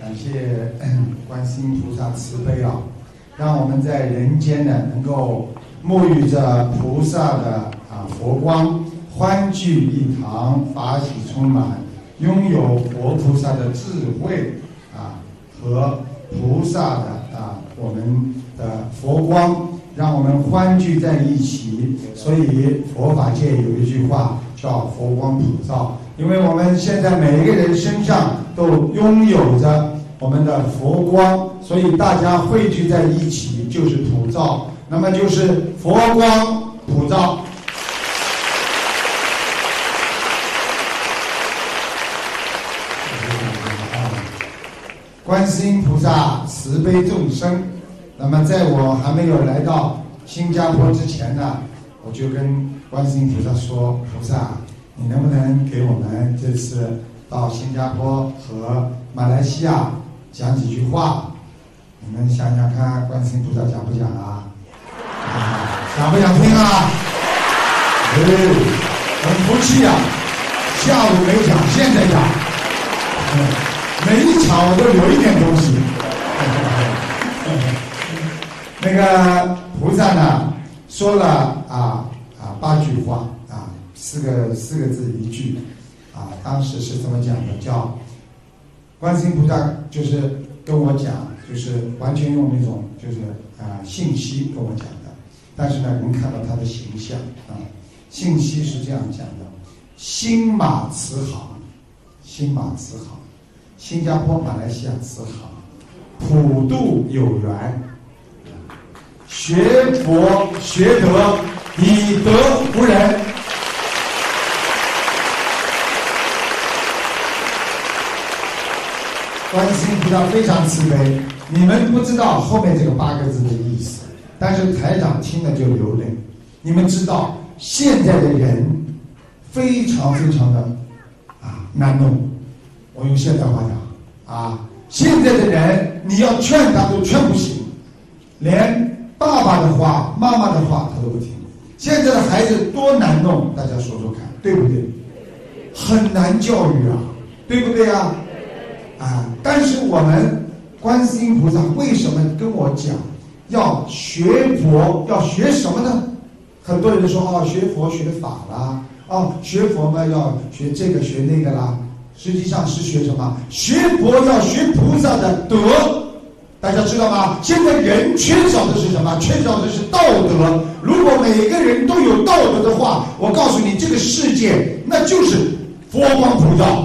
感谢观世音菩萨慈悲啊，让我们在人间呢能够沐浴着菩萨的佛光，欢聚一堂，法喜充满，拥有佛菩萨的智慧和菩萨的我们的佛光，让我们欢聚在一起。所以佛法界有一句话叫佛光普照，因为我们现在每一个人身上都拥有着我们的佛光，所以大家汇聚在一起就是普照，那么就是佛光普照。观世音菩萨慈悲众生，那么在我还没有来到新加坡之前呢，我就跟观世音菩萨说，菩萨你能不能给我们这次到新加坡和马来西亚讲几句话？你们想想看，观世音菩萨讲不讲啊？想不想听啊？很服气啊！下午没讲，现在讲。每一场我都留一点东西。那个菩萨呢，说了8句话四个字一句当时是怎么讲的？叫观世音菩萨就是跟我讲，就是完全用那种就是信息跟我讲的，但是呢，能看到他的形象信息是这样讲的：新马慈航，新马慈航。新加坡、马来西亚慈航，普度有缘，学佛学德，以德服人。观世音菩萨非常慈悲，你们不知道后面这个8个字的意思，但是台长听了就流泪。你们知道现在的人非常非常的难弄。我用现代话讲现在的人你要劝他都劝不醒，连爸爸的话妈妈的话他都不听。现在的孩子多难弄，大家说说看，对不对？很难教育对不对但是我们观世音菩萨为什么跟我讲要学佛？要学什么呢？很多人说学佛学法啦，学佛嘛要学这个学那个啦，实际上是学什么？学佛要学菩萨的德，大家知道吗？现在人缺少的是什么？缺少的是道德。如果每个人都有道德的话，我告诉你，这个世界那就是佛光普照。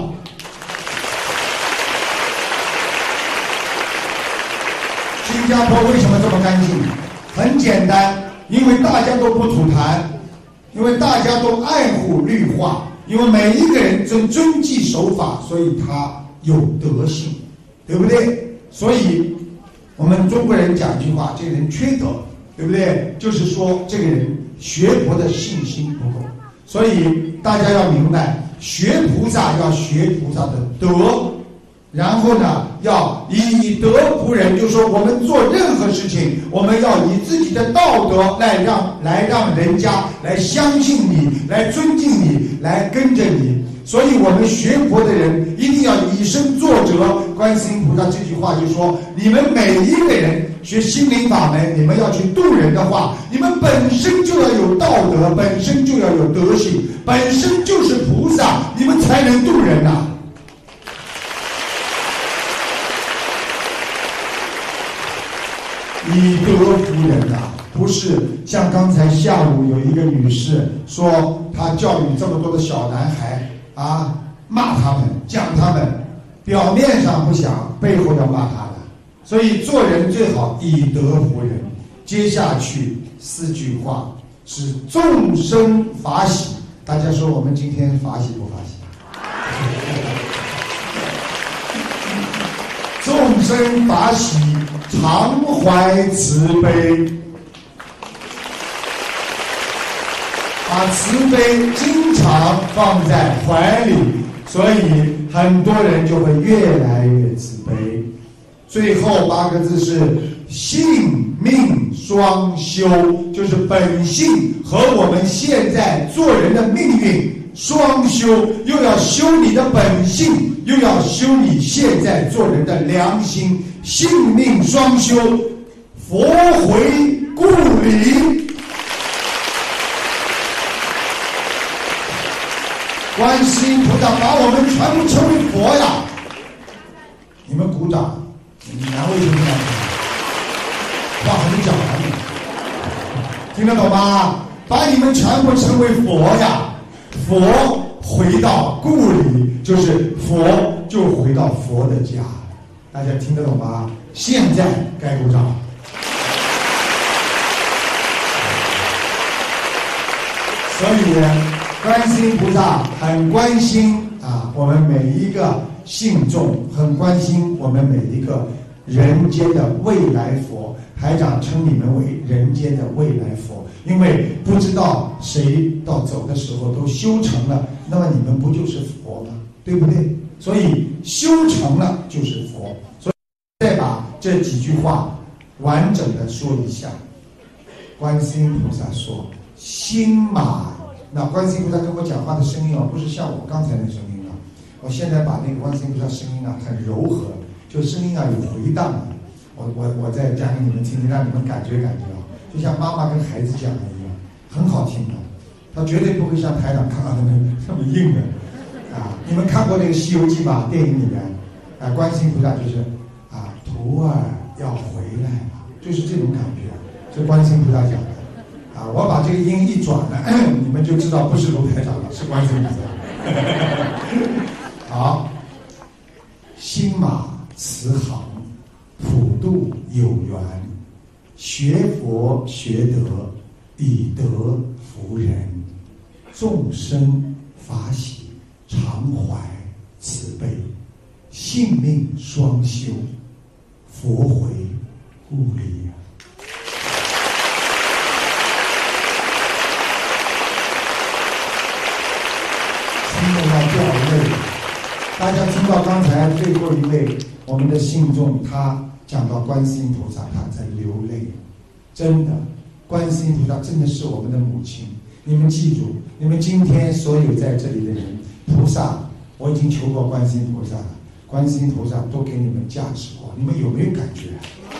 新加坡为什么这么干净？很简单，因为大家都不吐痰，因为大家都爱护绿化，因为每一个人遵纪守法，所以他有德性，对不对？所以我们中国人讲一句话，这个人缺德，对不对？就是说这个人学佛的信心不够。所以大家要明白，学菩萨要学菩萨的德，然后呢要以德服人，就是说我们做任何事情，我们要以自己的道德来让人家来相信你，来尊敬你，来跟着你。所以我们学佛的人一定要以身作则。观世音菩萨这句话就说，你们每一个人学心灵法门，你们要去度人的话，你们本身就要有道德，本身就要有德性，本身就是菩萨，你们才能度人以德服人不是像刚才下午有一个女士说，她教育这么多的小男孩骂他们，讲他们，表面上不想，背后要骂他的。所以做人最好以德服人。接下去4句话是众生法喜，大家说我们今天法喜不法喜？众生法喜，常怀慈悲，把慈悲经常放在怀里，所以很多人就会越来越慈悲。最后8个字是性命双修，就是本性和我们现在做人的命运双修，又要修你的本性，又要修你现在做人的良心，性命双修，佛回故里。观世音菩萨把我们全部称为佛呀！你们鼓掌，你难为情不难听？话还没讲完呢，听得懂吗？把你们全部称为佛呀！佛回到故里，就是佛就回到佛的家，大家听得懂吗？现在该鼓掌。所以观世音菩萨很关心我们每一个信众，很关心我们每一个人间的未来佛。台长称你们为人间的未来佛，因为不知道谁到走的时候都修成了，那么你们不就是佛吗？对不对？所以修成了就是佛。所以再把这几句话完整的说一下。观世音菩萨说：“心马。”那观世音菩萨跟我讲话的声音不是像我刚才的声音我现在把那个观世音菩萨声音很柔和，就声音有回荡我再讲给你们听听，让你们感觉就像妈妈跟孩子讲的一样，很好听的。他绝对不会像台长看到的那么硬的你们看过那个《西游记》吧？电影里面观世音菩萨就是徒儿要回来了，就是这种感觉。这观世音菩萨讲的我把这个音一转了，你们就知道不是卢台长了，是观世音菩萨。好，心马慈航，普度有缘，学佛学德，以德服人，众生法喜，常怀慈悲，性命双修，佛回故里听得要掉泪。大家听到刚才最后一位我们的信众，他讲到观世音菩萨，他在流泪。真的，观世音菩萨真的是我们的母亲。你们记住，你们今天所有在这里的人，菩萨，我已经求过观世音菩萨了，观世音菩萨都给你们加持过，你们有没有感觉？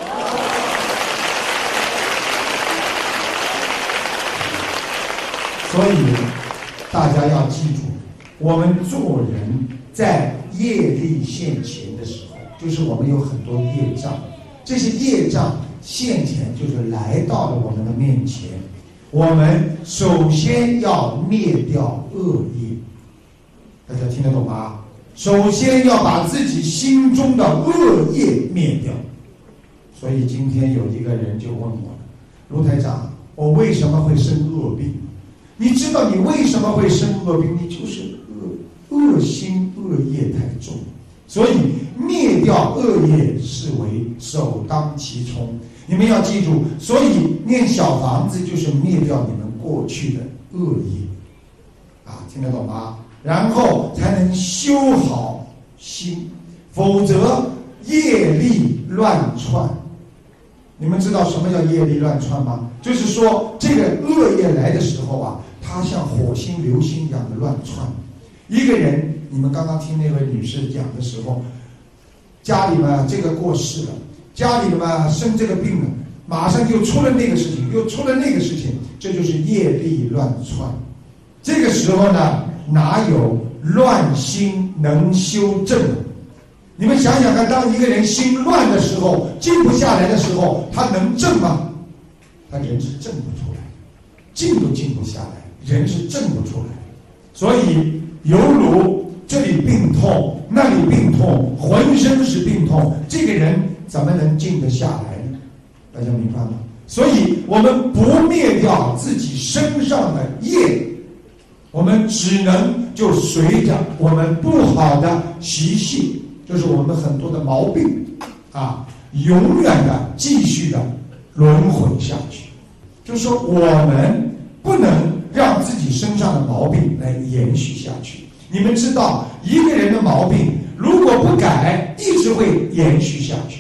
所以大家要记住，我们做人在业力现前的时候，就是我们有很多业障，这些业障现前就是来到了我们的面前，我们首先要灭掉恶业。大家听得懂吗？首先要把自己心中的恶业灭掉。所以今天有一个人就问我了，卢台长，我为什么会生恶病？你知道你为什么会生恶病？你就是恶心恶业太重，所以灭掉恶业是为首当其冲。你们要记住，所以念小房子就是灭掉你们过去的恶业听得懂吗？然后才能修好心，否则业力乱窜。你们知道什么叫业力乱窜吗？就是说这个恶业来的时候它像火星流星一样的乱窜。一个人，你们刚刚听那位女士讲的时候，家里面这个过世了，家里面生这个病了，马上就出了那个事情，又出了那个事情，这就是业力乱窜。这个时候呢，哪有乱心能修正？你们想想看，当一个人心乱的时候，静不下来的时候，他能正吗？他人是正不出来，静都静不下来，人是正不出来。所以犹如这里病痛，那里病痛，浑身是病痛，这个人怎么能静得下来呢？大家明白吗？所以我们不灭掉自己身上的业，我们只能就随着我们不好的习性，就是我们很多的毛病永远的继续的轮回下去。就是说我们不能让自己身上的毛病来延续下去。你们知道，一个人的毛病如果不改，一直会延续下去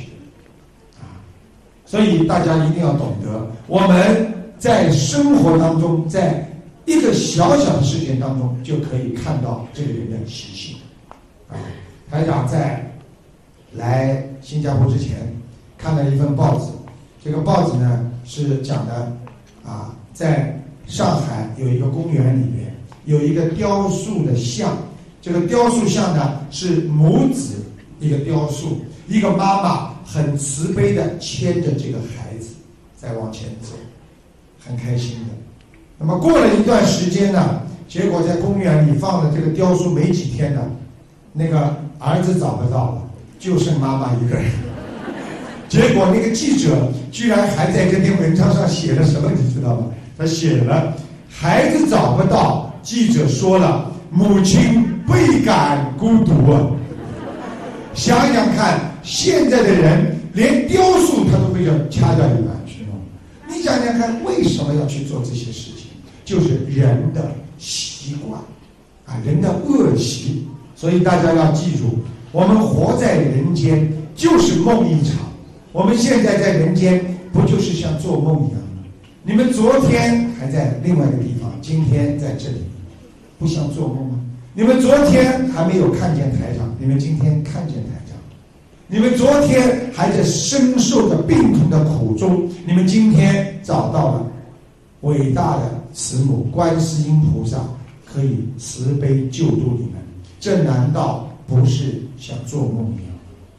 所以大家一定要懂得，我们在生活当中，在一个小小的事件当中就可以看到这个人的习性。台长在来新加坡之前看了一份报纸，这个报纸呢是讲的在上海有一个公园里面有一个雕塑的像，这个雕塑像呢是母子一个雕塑，一个妈妈很慈悲的牵着这个孩子在往前走，很开心的。那么过了一段时间呢，结果在公园里放了这个雕塑没几天呢，那个儿子找不到了，就剩妈妈一个人。结果那个记者居然还在这篇文章上写了什么，你知道吗？他写了孩子找不到，记者说了母亲倍感孤独啊。想想看，现在的人连雕塑他都被掐掉一半去弄。你想想看，为什么要去做这些事情？就是人的习惯人的恶习。所以大家要记住，我们活在人间就是梦一场。我们现在在人间不就是像做梦一样吗？你们昨天还在另外一个地方，今天在这里，不像做梦吗？你们昨天还没有看见台长，你们今天看见台长。你们昨天还在深受着病痛的苦中，你们今天找到了伟大的慈母观世音菩萨，可以慈悲救度你们。这难道不是像做梦一样？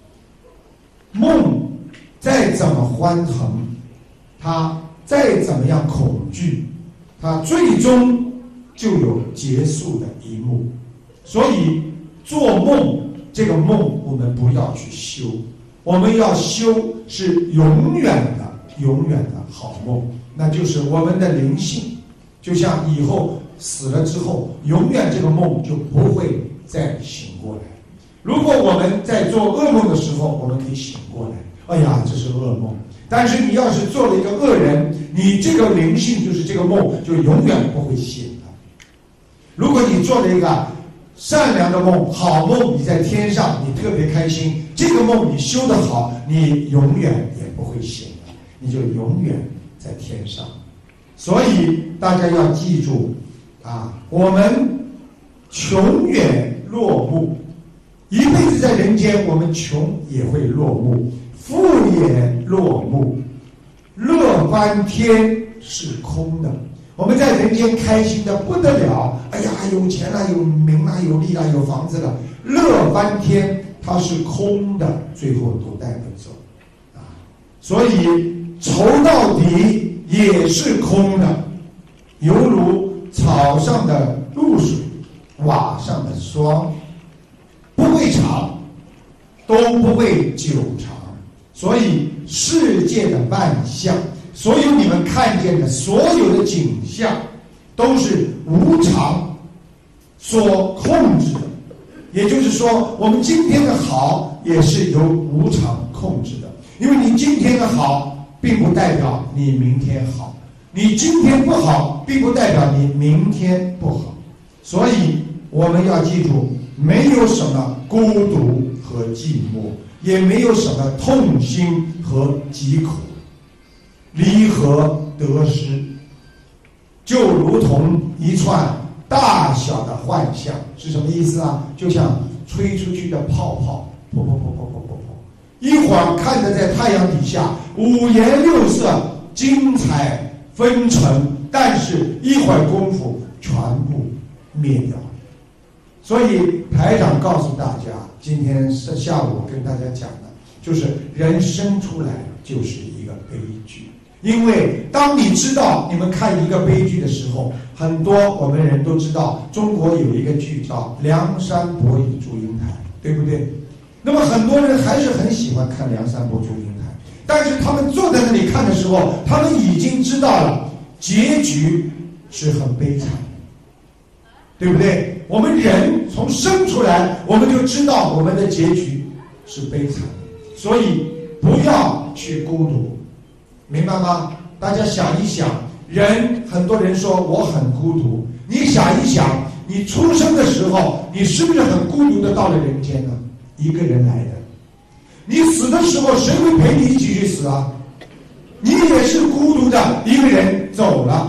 梦再怎么欢腾，它再怎么样恐惧，它最终就有结束的一幕。所以做梦，这个梦我们不要去修，我们要修是永远的好梦，那就是我们的灵性。就像以后死了之后，永远这个梦就不会再醒过来。如果我们在做噩梦的时候，我们可以醒过来，哎呀，这是噩梦。但是你要是做了一个恶人，你这个灵性就是这个梦就永远不会醒了。如果你做了一个善良的梦，好梦，你在天上，你特别开心，这个梦你修得好，你永远也不会醒了，你就永远在天上。所以大家要记住我们穷也落幕，一辈子在人间，我们穷也会落幕，富也落幕，乐翻天是空的。我们在人间开心的不得了，哎呀，有钱了，有名了，有利了，有房子了，乐翻天它是空的，最后都带不走所以愁到底也是空的，犹如草上的露水，瓦上的霜，不会长，都不会久长。所以世界的万象，所有你们看见的所有的景象，都是无常所控制的。也就是说，我们今天的好也是由无常控制的。因为你今天的好，并不代表你明天好；你今天不好，并不代表你明天不好。所以我们要记住，没有什么孤独和寂寞，也没有什么痛心和疾苦，离合得失，就如同一串大小的幻象。是什么意思啊？就像吹出去的泡泡，噗噗噗噗噗噗噗，一会儿看着在太阳底下五颜六色、精彩纷呈，但是一会儿功夫全部灭掉了。所以台长告诉大家，今天是下午跟大家讲的，就是人生出来就是一个悲剧。因为当你知道，你们看一个悲剧的时候，很多我们人都知道，中国有一个剧叫《梁山伯与祝英台》，对不对？那么很多人还是很喜欢看《梁山伯祝英台》，但是他们坐在那里看的时候，他们已经知道了结局是很悲惨的，对不对？我们人从生出来，我们就知道我们的结局是悲惨的，所以不要去孤独，明白吗？大家想一想，很多人说我很孤独，你想一想，你出生的时候，你是不是很孤独的到了人间呢？一个人来的。你死的时候，谁会陪你一起去死啊？你也是孤独的一个人走了。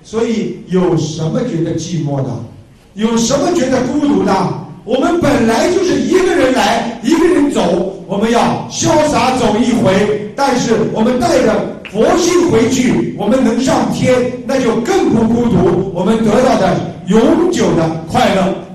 所以有什么觉得寂寞的？有什么觉得孤独的？我们本来就是一个人来，一个人走，我们要潇洒走一回。但是我们带着佛性回去，我们能上天，那就更不孤独，我们得到的永久的快乐。